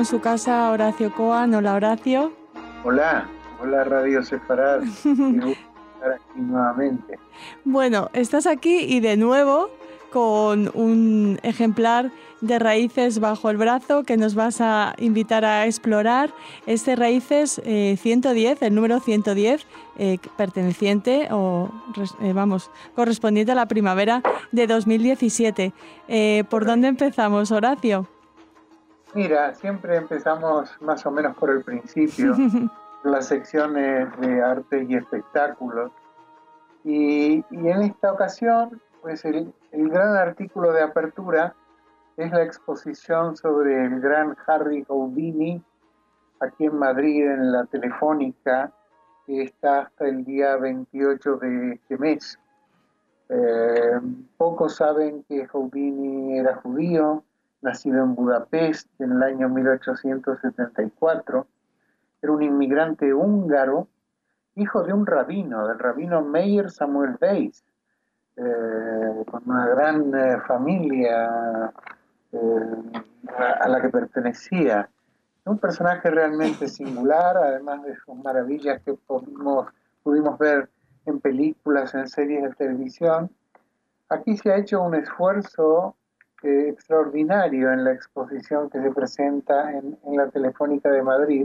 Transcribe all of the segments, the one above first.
en su casa Horacio Coan. Hola, Horacio. Hola Radio Sefarad. Qué gusto estar aquí nuevamente. Bueno, estás aquí y de nuevo con un ejemplar de Raíces bajo el brazo que nos vas a invitar a explorar. Este Raíces 110, el número 110, perteneciente correspondiente a la primavera de 2017. ¿Por dónde empezamos, Horacio? Mira, siempre empezamos más o menos por el principio, las secciones de arte y espectáculos. Y en esta ocasión, pues el gran artículo de apertura es la exposición sobre el gran Harry Houdini aquí en Madrid, en la Telefónica, que está hasta el día 28 de este mes. Pocos saben que Houdini era judío, nacido en Budapest en el año 1874. Era un inmigrante húngaro, hijo de un rabino, del rabino Meir Samuel Weiss, con una gran familia a la que pertenecía. Un personaje realmente singular, además de sus maravillas que pudimos ver en películas, en series de televisión. Aquí se ha hecho un esfuerzo extraordinario en la exposición que se presenta en la Telefónica de Madrid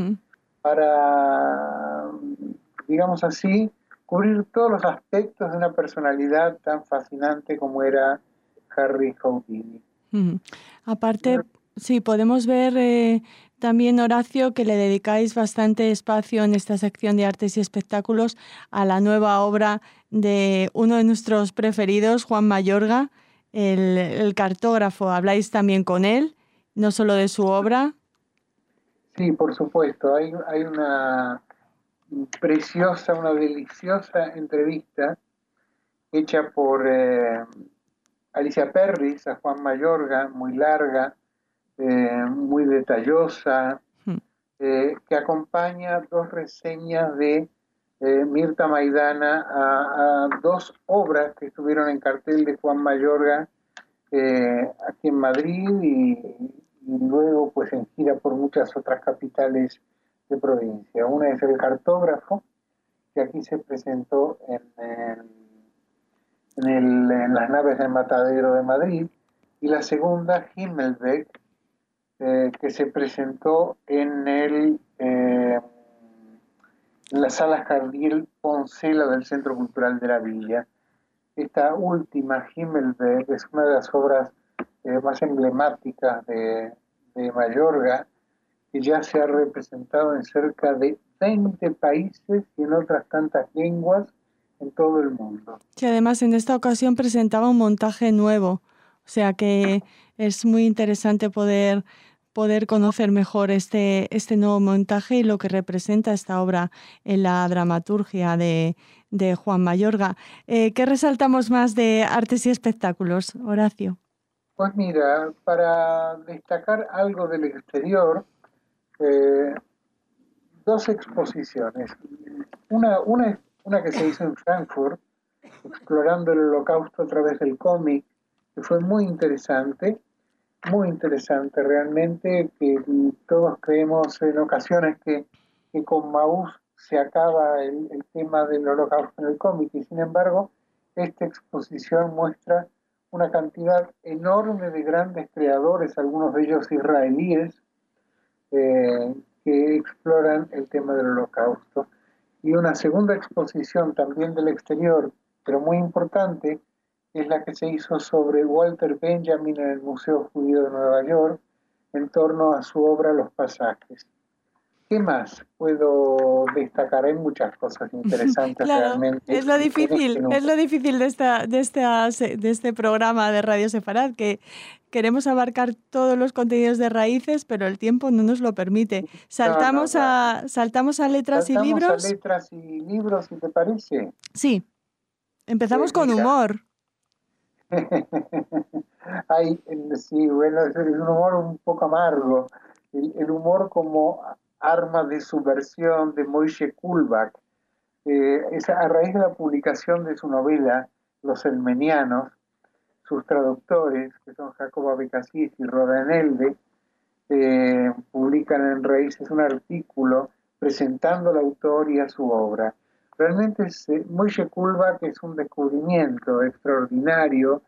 para, digamos así, cubrir todos los aspectos de una personalidad tan fascinante como era Harry Houdini. Aparte, sí, podemos ver también, Horacio, que le dedicáis bastante espacio en esta sección de artes y espectáculos a la nueva obra de uno de nuestros preferidos, Juan Mayorga, el cartógrafo. ¿Habláis también con él, no solo de su obra? Sí, por supuesto. Hay una preciosa, una deliciosa entrevista hecha por Alicia Perris a Juan Mayorga, muy larga, muy detallosa, que acompaña dos reseñas de Mirta Maidana a dos obras que estuvieron en cartel de Juan Mayorga aquí en Madrid y luego pues en gira por muchas otras capitales de provincia. Una es El cartógrafo, que aquí se presentó en las naves del Matadero de Madrid, y la segunda, Himmelbeck, que se presentó en la sala Jardiel Poncela del Centro Cultural de la Villa. Esta última, Himmelbeck, es una de las obras más emblemáticas de Mayorga, que ya se ha representado en cerca de 20 países y en otras tantas lenguas en todo el mundo. Que además en esta ocasión presentaba un montaje nuevo, o sea que es muy interesante poder conocer mejor este nuevo montaje y lo que representa esta obra en la dramaturgia de Juan Mayorga. ¿Qué resaltamos más de artes y espectáculos, Horacio? Pues mira, para destacar algo del exterior, dos exposiciones. Una que se hizo en Frankfurt, explorando el Holocausto a través del cómic, que fue muy interesante realmente, que todos creemos en ocasiones que con Maús se acaba el tema del Holocausto en el cómic, y sin embargo esta exposición muestra una cantidad enorme de grandes creadores, algunos de ellos israelíes, que exploran el tema del Holocausto. Y una segunda exposición también del exterior, pero muy importante, es la que se hizo sobre Walter Benjamin en el Museo Judío de Nueva York, en torno a su obra Los Pasajes. ¿Qué más puedo destacar? Hay muchas cosas interesantes Claro, realmente es lo en este número. difícil de este programa de Radio Sefarad, que queremos abarcar todos los contenidos de Raíces, pero el tiempo no nos lo permite. No. Saltamos a letras y Saltamos a libros. letras y libros, si te parece. Sí, empezamos con Mira. humor. Sí, bueno, es un humor un poco amargo. El humor como arma de subversión de Moishe Kulbak. Es a raíz de la publicación de su novela Los Elmenianos, sus traductores, que son Jacobo Abecassis y Rodan Elde, publican en Raíces un artículo presentando al autor y a su obra. Realmente Moishe Kulbak es un descubrimiento extraordinario.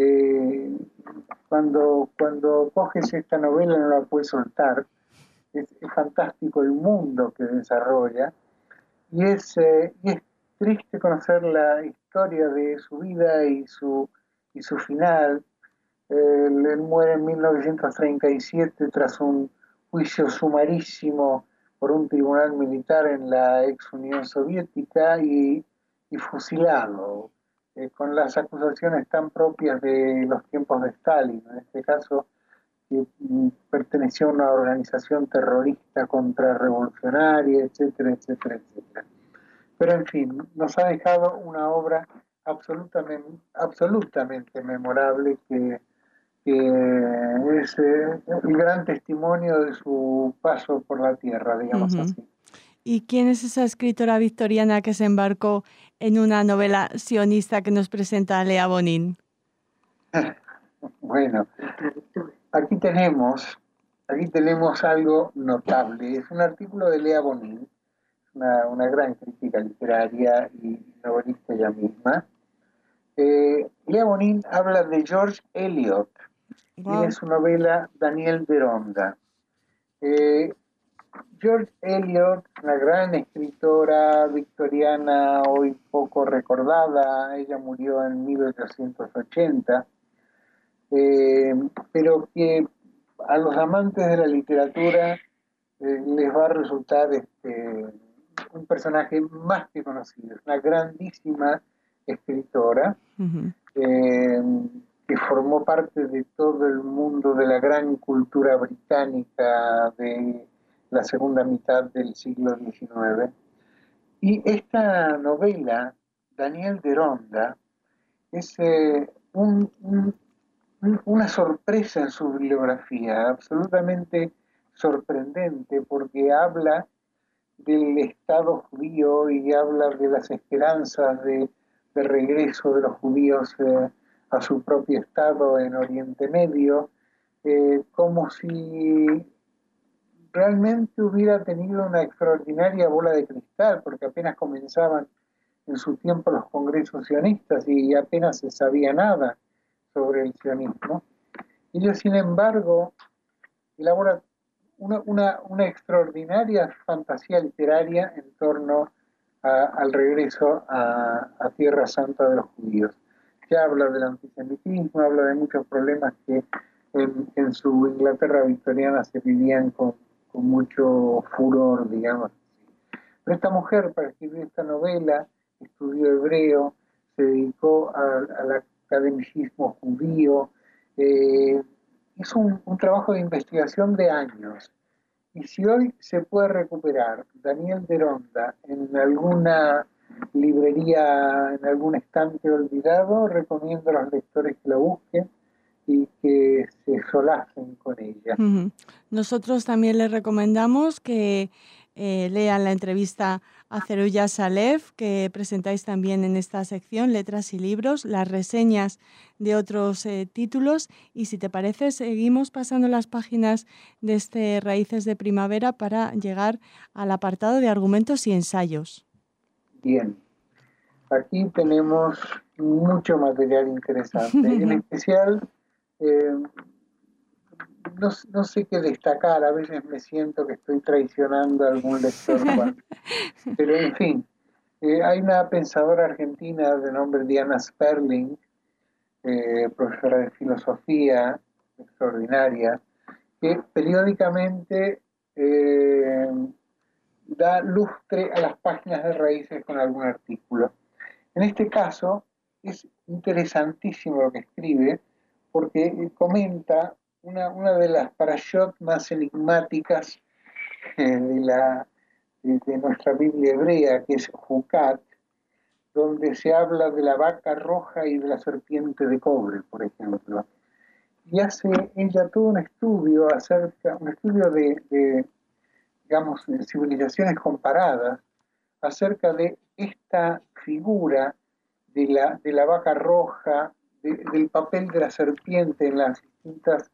Cuando coges esta novela no la puedes soltar. Es fantástico el mundo que desarrolla y es triste conocer la historia de su vida y su final. Él muere en 1937 tras un juicio sumarísimo por un tribunal militar en la ex Unión Soviética y fusilado, con las acusaciones tan propias de los tiempos de Stalin. En este caso, que perteneció a una organización terrorista contrarrevolucionaria, etcétera, etcétera, etcétera. Pero en fin, nos ha dejado una obra absolutamente memorable que es el gran testimonio de su paso por la tierra, digamos Ujú. así. ¿Y quién es esa escritora victoriana que se embarcó en una novela sionista que nos presenta Lea Bonin? Bueno, aquí tenemos, aquí tenemos algo notable. Es un artículo de Lea Bonin, una gran crítica literaria y novelista ella misma. Lea Bonin habla de George Eliot y de Wow. su novela Daniel Deronda. Eh, George Eliot, una gran escritora victoriana hoy poco recordada, ella murió en 1880, eh, pero que a los amantes de la literatura les va a resultar un personaje más que conocido. Es una grandísima escritora Ujú. eh, que formó parte de todo el mundo de la gran cultura británica de la segunda mitad del siglo XIX. Y esta novela, Daniel Deronda, es una sorpresa en su bibliografía, absolutamente sorprendente, porque habla del Estado judío y habla de las esperanzas de regreso de los judíos a su propio Estado en Oriente Medio, como si realmente hubiera tenido una extraordinaria bola de cristal, porque apenas comenzaban en su tiempo los congresos sionistas y apenas se sabía nada sobre el sionismo. Ella, sin embargo, elabora una extraordinaria fantasía literaria en torno al regreso a Tierra Santa de los judíos. Ya habla del antisemitismo, habla de muchos problemas que en su Inglaterra victoriana se vivían con mucho furor, digamos. Pero esta mujer, para escribir esta novela, estudió hebreo, se dedicó al academicismo judío, hizo un trabajo de investigación de años. Y si hoy se puede recuperar Daniel Deronda en alguna librería, en algún estante olvidado, recomiendo a los lectores que la busquen y que se solacen con ella. Ujú. Nosotros también les recomendamos que lean la entrevista a Zeruya Salev, que presentáis también en esta sección, Letras y Libros, las reseñas de otros títulos. Y si te parece, seguimos pasando las páginas de este Raíces de Primavera para llegar al apartado de argumentos y ensayos. Bien, aquí tenemos mucho material interesante, en especial eh, no sé qué destacar, a veces me siento que estoy traicionando a algún lector, pero en fin, hay una pensadora argentina de nombre Diana Sperling, profesora de filosofía extraordinaria, que periódicamente eh, da lustre a las páginas de Raíces con algún artículo. En este caso es interesantísimo lo que escribe porque comenta una de las parashot más enigmáticas de nuestra Biblia hebrea, que es Jucat, donde se habla de la vaca roja y de la serpiente de cobre, por ejemplo. Y hace ella todo un estudio digamos, de civilizaciones comparadas acerca de esta figura de la vaca roja, del papel de la serpiente en las distintas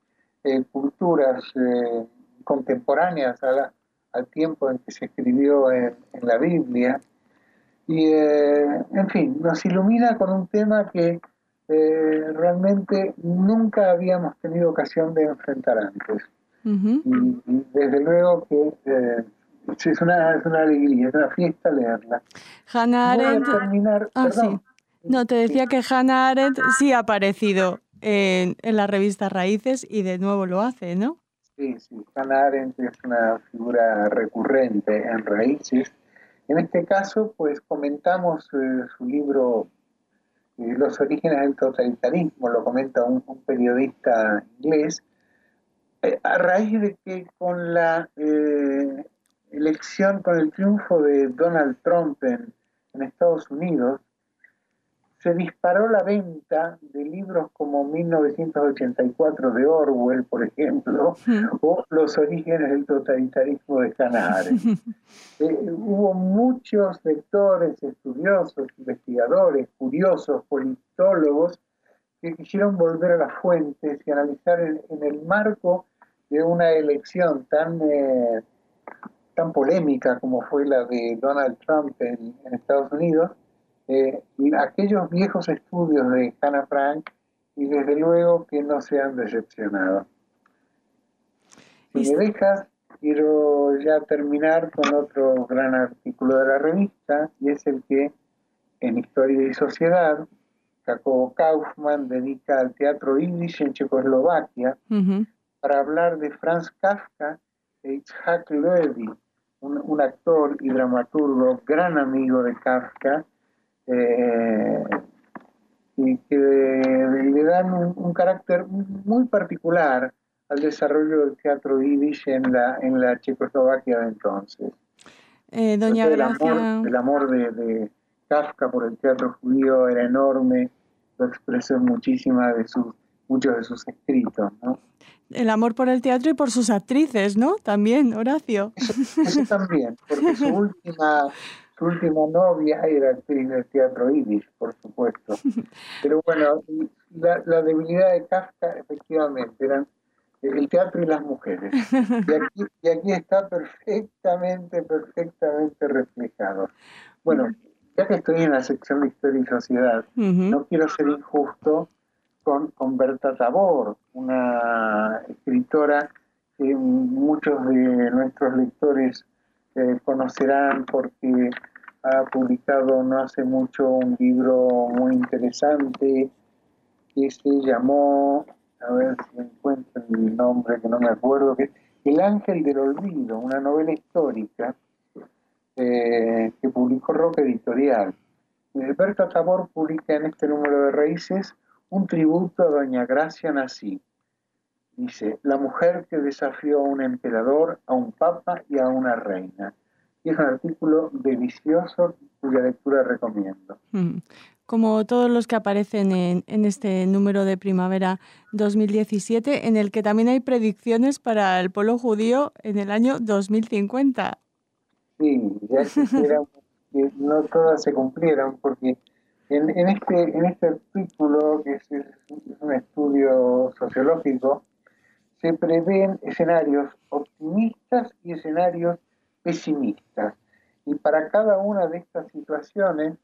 culturas contemporáneas al tiempo en que se escribió en la Biblia. Y, en fin, nos ilumina con un tema que realmente nunca habíamos tenido ocasión de enfrentar antes. Ujú. Y desde luego que es una alegría, es una fiesta leerla. Hannah Voy a Arendt. terminar, Ah, sí. perdón. No, te Sí, decía que Hannah Arendt sí ha aparecido en la revista Raíces y de nuevo lo hace, ¿no? sí, sí. Hannah Arendt es una figura recurrente en Raíces. En este caso, pues comentamos su libro Los orígenes del totalitarismo, lo comenta un periodista inglés, a raíz de que con la elección, con el triunfo de Donald Trump en Estados Unidos, se disparó la venta de libros como 1984 de Orwell, por ejemplo, o Los orígenes del totalitarismo de Hannah Arendt. Hubo muchos lectores, estudiosos, investigadores, curiosos, politólogos, que quisieron volver a las fuentes y analizar en el marco de una elección tan polémica como fue la de Donald Trump en Estados Unidos, aquellos viejos estudios de Hannah Frank, y desde luego que no se han decepcionado. Si me dejas, quiero ya terminar con otro gran artículo de la revista, y es el que en Historia y Sociedad, Jacobo Kaufmann dedica al teatro yiddish en Checoslovaquia, para hablar de Franz Kafka e Itzhak Levy, un actor y dramaturgo, gran amigo de Kafka, y que le dan un carácter muy particular al desarrollo del teatro yiddish en la Checoslovaquia de entonces. Doña Gracia. El amor de Kafka por el teatro judío era enorme, lo expresó en muchos de sus escritos, ¿no? El amor por el teatro y por sus actrices, ¿no? También, Horacio. Eso también, porque su última novia era actriz del teatro yiddish, por supuesto. Pero bueno, la debilidad de Kafka efectivamente eran el teatro y las mujeres. Y aquí está perfectamente reflejado. Bueno, ya que estoy en la sección de Historia y Sociedad, no quiero ser injusto con Berta Tabor, una escritora que muchos de nuestros lectores conocerán porque ha publicado no hace mucho un libro muy interesante que se llamó, a ver si encuentro el nombre que no me acuerdo, que es El Ángel del Olvido, una novela histórica que publicó Roca Editorial. Berta Tabor publica en este número de Raíces un tributo a Doña Gracia Nací. Dice, la mujer que desafió a un emperador, a un papa y a una reina. Y es un artículo delicioso cuya lectura recomiendo. Como todos los que aparecen en este número de primavera 2017, en el que también hay predicciones para el pueblo judío en el año 2050. Sí, ya quisiéramos que no todas se cumplieran, porque en este artículo, que es un estudio sociológico, se prevén escenarios optimistas y escenarios pesimistas. Y para cada una de estas situaciones,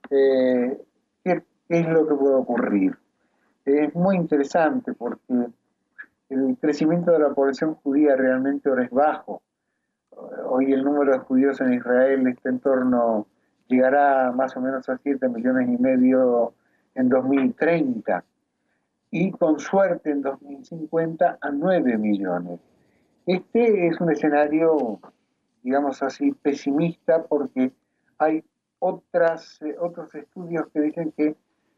¿qué es lo que puede ocurrir? Es muy interesante porque el crecimiento de la población judía realmente ahora es bajo. Hoy el número de judíos en Israel está en torno, llegará más o menos a 7,5 millones en 2030 y con suerte en 2050 a 9 millones. Este es un escenario, digamos así, pesimista porque hay otros estudios que dicen que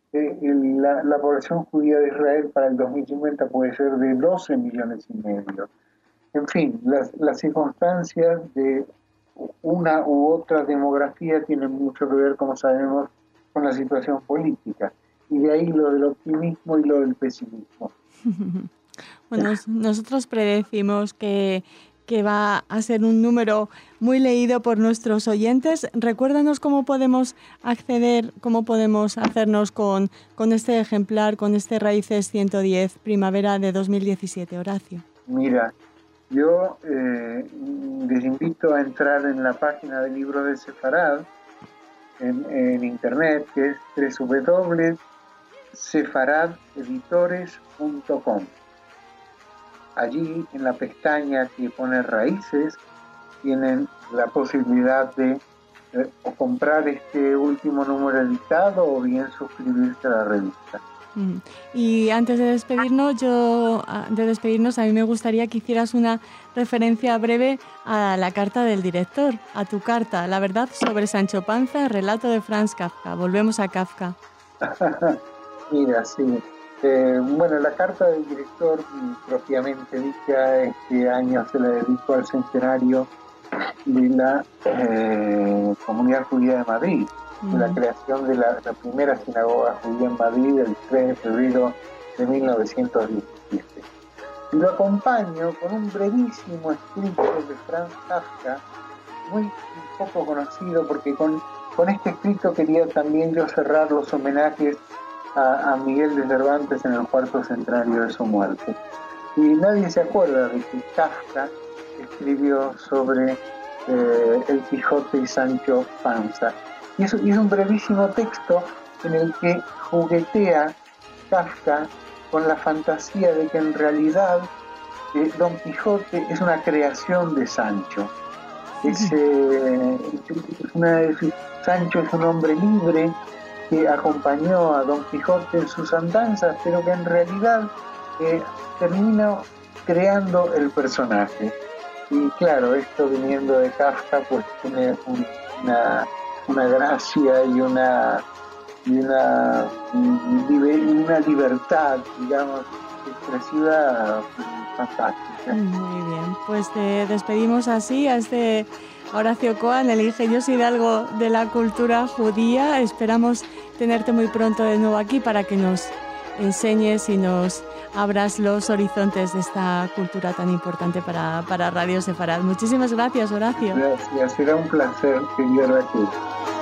la población judía de Israel para el 2050 puede ser de 12,5 millones. En fin, las circunstancias de una u otra demografía tienen mucho que ver, como sabemos, con la situación política. Y de ahí lo del optimismo y lo del pesimismo. Bueno, nosotros predecimos que que va a ser un número muy leído por nuestros oyentes. Recuérdanos cómo podemos acceder, cómo podemos hacernos con este ejemplar, con este Raíces 110, primavera de 2017, Horacio. Mira, yo les invito a entrar en la página del Libro de Sefarad en internet, que es www.sefaradeditores.com. Allí, en la pestaña que pone Raíces, tienen la posibilidad de o comprar este último número editado o bien suscribirse a la revista. Y antes de despedirnos, a mí me gustaría que hicieras una referencia breve a la carta del director, a tu carta, La verdad sobre Sancho Panza, relato de Franz Kafka. Volvemos a Kafka. Mira, sí. Bueno, la carta del director, propiamente dicha, este año se la dedico al centenario de la Comunidad Judía de Madrid, de la creación de la primera sinagoga judía en Madrid el 3 de febrero de 1917. Y lo acompaño con un brevísimo escrito de Franz Kafka, muy poco conocido, porque con este escrito quería también yo cerrar los homenajes a Miguel de Cervantes en el cuarto centenario de su muerte. Y nadie se acuerda de que Kafka escribió sobre el Quijote y Sancho Panza. Y es un brevísimo texto en el que juguetea Kafka con la fantasía de que en realidad Don Quijote es una creación de Sancho. Sancho es un hombre libre que acompañó a Don Quijote en sus andanzas, pero que en realidad termina creando el personaje. Y claro, esto viniendo de Kafka, pues tiene una gracia y una libertad, digamos, expresiva fantástica. Muy bien, pues te despedimos así a este Horacio Coan, el ingenioso hidalgo de la cultura judía. Esperamos tenerte muy pronto de nuevo aquí para que nos enseñes y nos abras los horizontes de esta cultura tan importante para Radio Sefarad. Muchísimas gracias, Horacio. Gracias, será un placer, querido Raquel.